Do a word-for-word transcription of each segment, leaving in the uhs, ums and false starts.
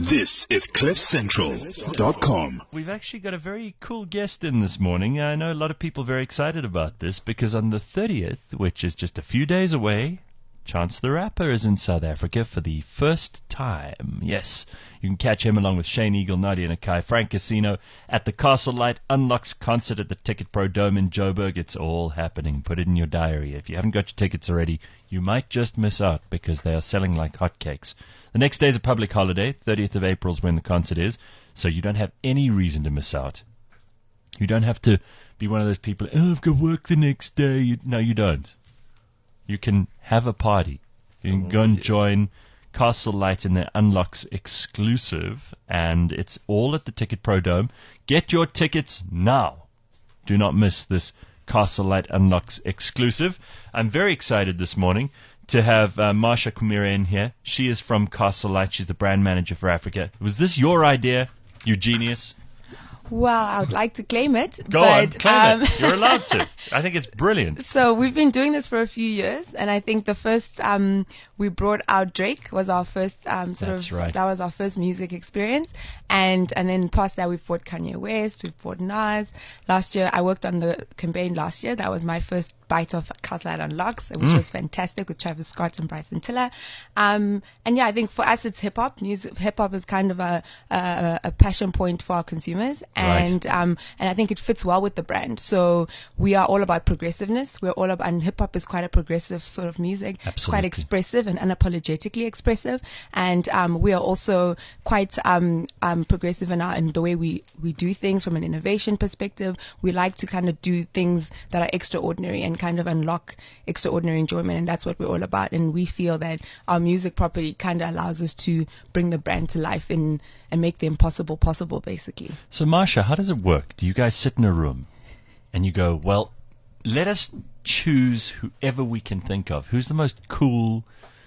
This is cliff central dot com. We've actually got a very cool guest in this morning. I know a lot of people are very excited about this because on the thirtieth, which is just a few days away, Chance the Rapper is in South Africa for the first time. Yes, you can catch him along with Shane Eagle, Nadia Nakai, Frank Casino at the Castle Light Unlocks concert at the Ticket Pro Dome in Joburg. It's all happening. Put it in your diary. If you haven't got your tickets already, you might just miss out because they are selling like hotcakes. The next day is a public holiday. thirtieth of April is when the concert is, so you don't have any reason to miss out. You don't have to be one of those people, oh, I've got work the next day. You, no, you don't. You can have a party. You can go and join Castle Light in their Unlocks exclusive, and it's all at the Ticket Pro Dome. Get your tickets now. Do not miss this Castle Light Unlocks exclusive. I'm very excited this morning to have uh, Marsha Kumira in here. She is from Castle Light. She's the brand manager for Africa. Was this your idea, you genius? Well, I would like to claim it. Go but, on, claim um, it. You're allowed to. I think it's brilliant. So we've been doing this for a few years, and I think the first um, we brought out Drake was our first um, sort That's of right. that was our first music experience, and and then past that we've brought Kanye West, we've brought Nas. Last year I worked on the campaign. Last year that was my first bite of Castle Light Unlocks, which Mm. was fantastic with Travis Scott and Bryson Tiller. Um, and yeah, I think for us it's hip hop. Music, hip hop is kind of a, a a passion point for our consumers, and Right. um, and I think it fits well with the brand. So we are all about progressiveness. We're all about, and hip hop is quite a progressive sort of music. It's Absolutely. quite expressive and unapologetically expressive. And um, we are also quite um, um, progressive in our in the way we, we do things from an innovation perspective. We like to kind of do things that are extraordinary and kind of unlock extraordinary enjoyment, and that's what we're all about. And we feel that our music property kind of allows us to bring the brand to life in, and make the impossible possible, basically. So, Marsha, how does it work? Do you guys sit in a room and you go, well, let us choose whoever we can think of. Who's the most cool,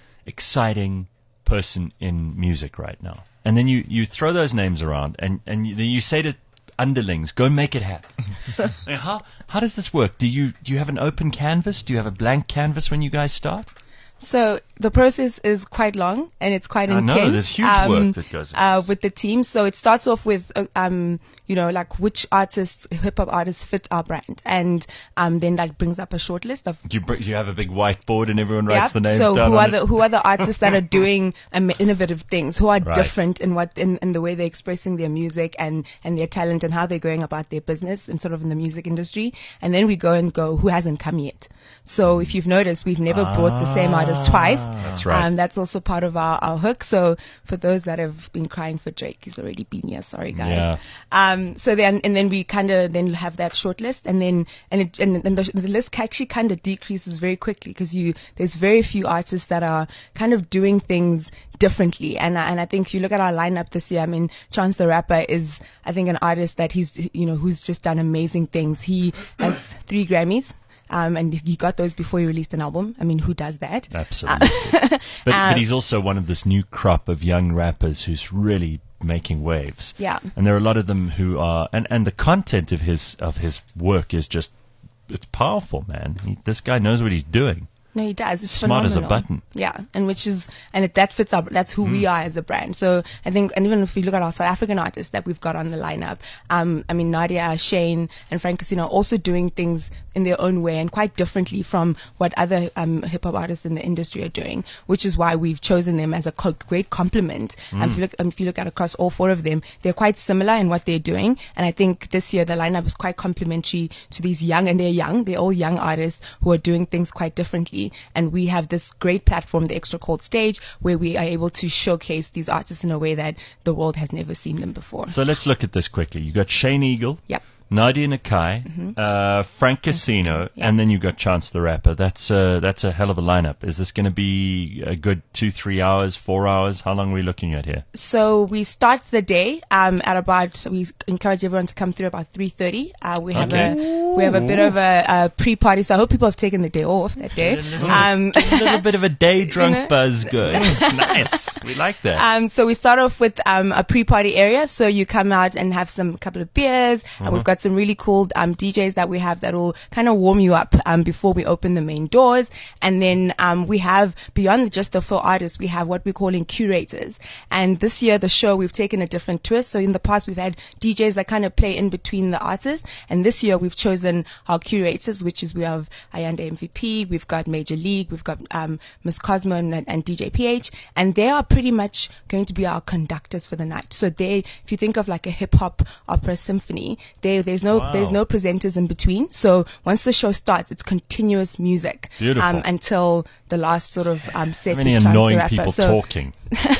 exciting person in music right now? And then you, you throw those names around, and, and you, then you say to underlings, go make it happen. Now, how, how does this work? Do you, do you have an open canvas? Do you have a blank canvas when you guys start? So the process is quite long, and it's quite I intense. know, there's huge work that goes into uh, this. with the team. So it starts off with, uh, um, you know, like which artists, hip hop artists fit our brand, and um, then that brings up a short list of. You, br- you have a big whiteboard and everyone writes Yep. the names so down who on are it? the who are the artists that are doing um, innovative things, who are Right. different in what in, in the way they're expressing their music and and their talent and how they're going about their business and sort of in the music industry. And then we go and go who hasn't come yet. So if you've noticed, we've never brought the same artist twice. That's right. Um, that's also part of our, our hook. So for those that have been crying for Drake, he's already been here. Sorry, guys. Yeah. Um, so then, and then we kind of then have that short list, and then, and it, and, and the, the list actually kind of decreases very quickly because you, there's very few artists that are kind of doing things differently. And, I- and I think if you look at our lineup this year, I mean, Chance the Rapper is, I think, an artist that he's, you know, who's just done amazing things. He has three Grammys. Um, and he got those before he released an album. I mean, who does that? Absolutely. but, but Um, he's also one of this new crop of young rappers who's really making waves. Yeah. And there are a lot of them who are, and, and the content of his of his work is just, it's powerful, man. He, this guy knows what he's doing. No, he does. It's Smart as a phenomenal. button. Yeah, and which is, and it, that fits our, that's who we are as a brand. So I think, and even if we look at our South African artists that we've got on the lineup, um, I mean, Nadia, Shane, and Frank Casino are also doing things in their own way and quite differently from what other um, hip hop artists in the industry are doing, which is why we've chosen them as a co- great complement. Um, if, you look, um, if you look at across all four of them, they're quite similar in what they're doing. And I think this year the lineup is quite complementary to these young, and they're young, they're all young artists who are doing things quite differently. And we have this great platform, the Extra Cold Stage, where we are able to showcase these artists in a way that the world has never seen them before. So let's look at this quickly. You got Shane Eagle. Yep. Nadia Nakai, uh, Frank Casino, Yeah. and then you've got Chance the Rapper. That's uh, that's a hell of a lineup. Is this going to be a good two, three hours, four hours? How long are we looking at here? So we start the day um, at about, so we encourage everyone to come through about three thirty. Uh, we have Okay. a We have a bit of a, a pre-party, so I hope people have taken the day off that day. A little, Um, a little bit of a day drunk You know? buzz going. It's nice. We like that. Um, so we start off with um, a pre-party area. So you come out and have some couple of beers, and we've got some really cool um, D Js that we have that will kind of warm you up um, before we open the main doors. And then um, we have, beyond just the full artists, we have what we're calling curators. And this year, the show, we've taken a different twist. So in the past, we've had D Js that kind of play in between the artists. And this year, we've chosen our curators, which is we have Ayanda M V P, we've got Major League, we've got um, Miss Cosmo and, and D J P H. And they are pretty much going to be our conductors for the night. So they, if you think of like a hip hop opera symphony, they, there's no Wow. there's no presenters in between. So once the show starts, it's continuous music Beautiful. um, until the last sort of um, set. Many with Chance the annoying Rapper. people so, talking.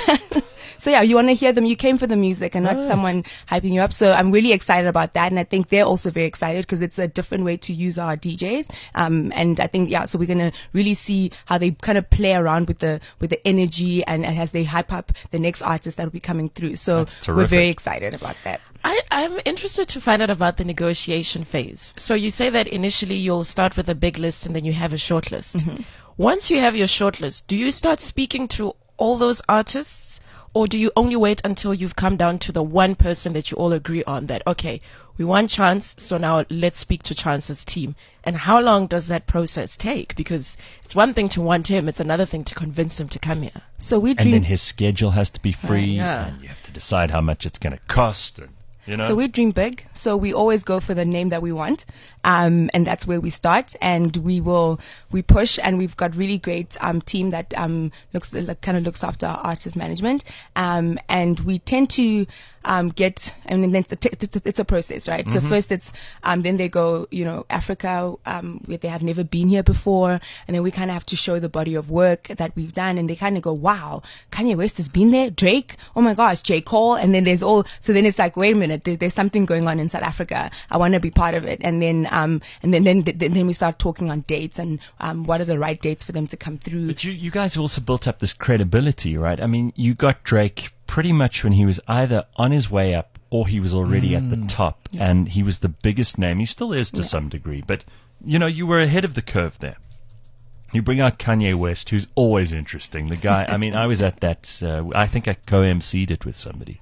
So yeah, you want to hear them. You came for the music and not Right. someone hyping you up. So I'm really excited about that, and I think they're also very excited because it's a different way to use our D Js. Um, and I think yeah, so we're gonna really see how they kind of play around with the with the energy and, and as they hype up the next artist that will be coming through. So That's we're terrific. very excited about that. I, I'm interested to find out about the negotiation phase. So you say that initially you'll start with a big list and then you have a short list. Once you have your short list, do you start speaking to all those artists, or do you only wait until you've come down to the one person that you all agree on that, okay, we want Chance, so now let's speak to Chance's team? And how long does that process take? Because it's one thing to want him, it's another thing to convince him to come here. So we And dream. then his schedule has to be free, yeah. and you have to decide how much it's going to cost. And, you know? So we dream big. So we always go for the name that we want, um, and that's where we start. And we will we push, and we've got really great um, team that um, looks like, kind of looks after our artist management. Um, and we tend to um, get. I mean, it's a, t- it's, it's a process, right? So first it's um, then they go, you know, Africa, um, where they have never been here before, and then we kind of have to show the body of work that we've done, and they kind of go, wow, Kanye West has been there, Drake, oh my gosh, J. Cole, and then there's all. So then it's like, wait a minute. There, there's something going on in South Africa. I want to be part of it. And then, um, and then, then, then, then we start talking on dates and, um, what are the right dates for them to come through. But you, you guys also built up this credibility, right? I mean, you got Drake pretty much when he was either on his way up or he was already at the top, and he was the biggest name. He still is to Yeah. some degree, but you know, you were ahead of the curve there. You bring out Kanye West, who's always interesting. The guy, I mean, I was at that, uh, I think I co-emceed it with somebody.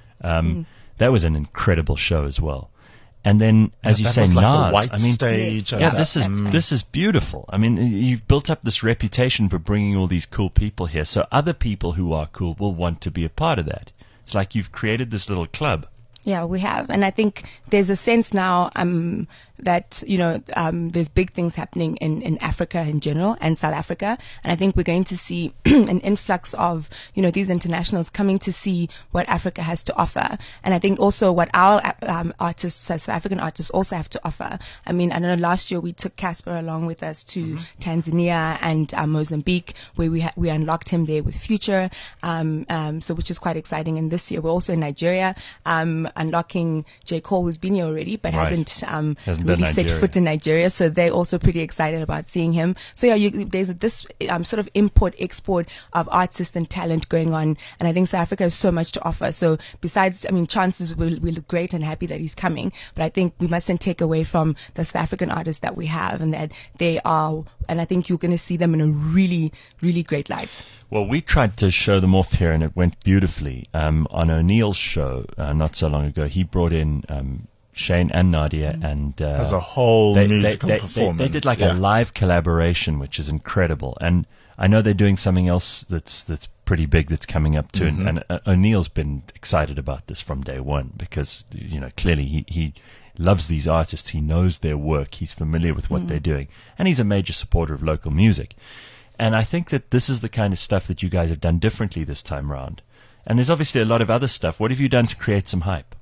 Um, That was an incredible show as well. And then, as Yeah, you that say, was like the Nas, white I mean, stage. and yeah, that- this is mm. this is beautiful. I mean, you've built up this reputation for bringing all these cool people here, so other people who are cool will want to be a part of that. It's like you've created this little club. Yeah, we have. And I think there's a sense now um, that, you know, um, there's big things happening in, in Africa in general and South Africa. And I think we're going to see an influx of, you know, these internationals coming to see what Africa has to offer. And I think also what our um, artists, South African artists, also have to offer. I mean, I know last year we took Casper along with us to Tanzania and uh, Mozambique, where we ha- we unlocked him there with Future, um, um, so which is quite exciting. And this year we're also in Nigeria. Um, unlocking J. Cole, who's been here already, but Right. hasn't, um, Hasn't been really set Nigeria. foot in Nigeria. So they're also pretty excited about seeing him. So yeah, you, there's this um, sort of import-export of artists and talent going on. And I think South Africa has so much to offer. So besides, I mean, chances we we look great and happy that he's coming. But I think we mustn't take away from the South African artists that we have, and that they are, and I think you're going to see them in a really, really great light. Well, we tried to show them off here, and it went beautifully. Um, on O'Neill's show uh, not so long ago, he brought in um, Shane and Nadia, and uh, As a whole they, musical they, they, performance. They, they did like yeah. a live collaboration, which is incredible. And I know they're doing something else that's that's pretty big that's coming up too. Mm-hmm. And, and uh, O'Neill's been excited about this from day one because you know clearly he. he loves these artists, he knows their work, he's familiar with what they're doing, and he's a major supporter of local music. And I think that this is the kind of stuff that you guys have done differently this time round. And there's obviously a lot of other stuff. What have you done to create some hype?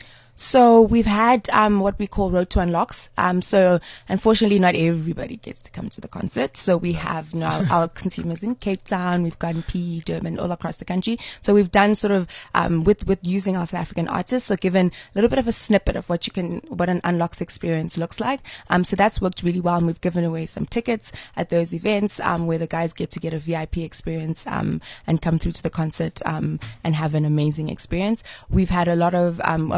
So we've had um, what we call Road to Unlocks. Um, so unfortunately, not everybody gets to come to the concert. So we have you know, our, our consumers in Cape Town. We've got in P, Durban, all across the country. So we've done sort of um, with with using our South African artists. So given a little bit of a snippet of what you can, what an Unlocks experience looks like. Um, so that's worked really well, and we've given away some tickets at those events um, where the guys get to get a V I P experience um, and come through to the concert um, and have an amazing experience. We've had a lot of um, obviously we've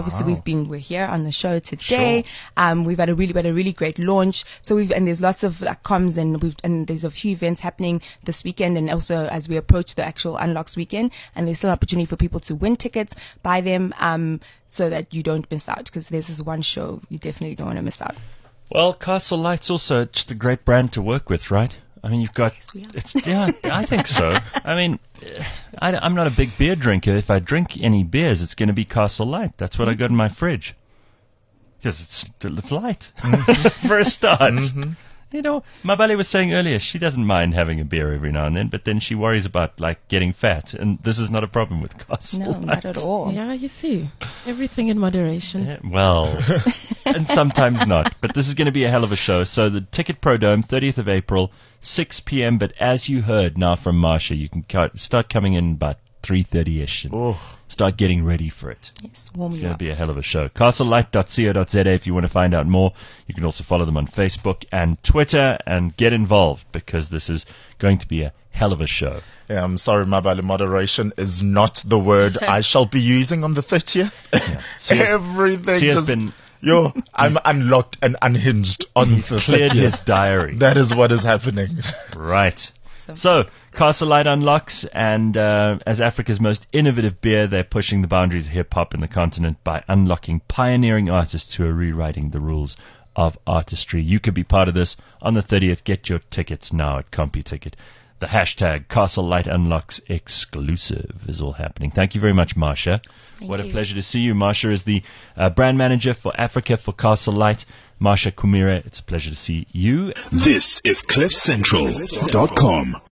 being we're here on the show today. Sure. Um, we've had a really, had a really great launch. So we've, and there's lots of like comms, and we've, and there's a few events happening this weekend, and also as we approach the actual Unlocks weekend, and there's still an opportunity for people to win tickets, buy them, um, so that you don't miss out, because there's this one show you definitely don't want to miss out. Well, Castle Light's also just a great brand to work with, right? I mean, you've got, yes, it's, yeah, I think so. I mean, I, I'm not a big beer drinker. If I drink any beers, it's going to be Castle Light. That's what mm-hmm. I got in my fridge. Because it's, it's light, mm-hmm. for a start. Mm-hmm. You know, Mabali was saying earlier, she doesn't mind having a beer every now and then, but then she worries about, like, getting fat. And this is not a problem with Castle No, Light. not at all. Yeah, you see. Everything in moderation. Yeah, well, and sometimes not. But this is going to be a hell of a show. So the Ticket Pro Dome, thirtieth of April, six p.m. But as you heard now from Marsha, you can start coming in about three thirty-ish and oh. start getting ready for it. Yes, warm It's you going up. to be a hell of a show. castle light dot co dot z a if you want to find out more. You can also follow them on Facebook and Twitter and get involved, because this is going to be a hell of a show. Yeah, I'm sorry, Mabali, moderation is not the word I shall be using on the thirtieth. Yeah. Everything just... Been, Yo, I'm unlocked and unhinged on he's the cleared thirtieth. His diary. That is what is happening. Right. So, Castle Light unlocks, and uh, as Africa's most innovative beer, they're pushing the boundaries of hip-hop in the continent by unlocking pioneering artists who are rewriting the rules of artistry. You could be part of this on the thirtieth. Get your tickets now at CompuTicket. The hashtag Castle Light Unlocks exclusive is all happening. Thank you very much, Marsha. Thank what you. a pleasure to see you. Marsha is the uh, brand manager for Africa for Castle Light. Marsha Kumira, it's a pleasure to see you. This is cliff central dot com.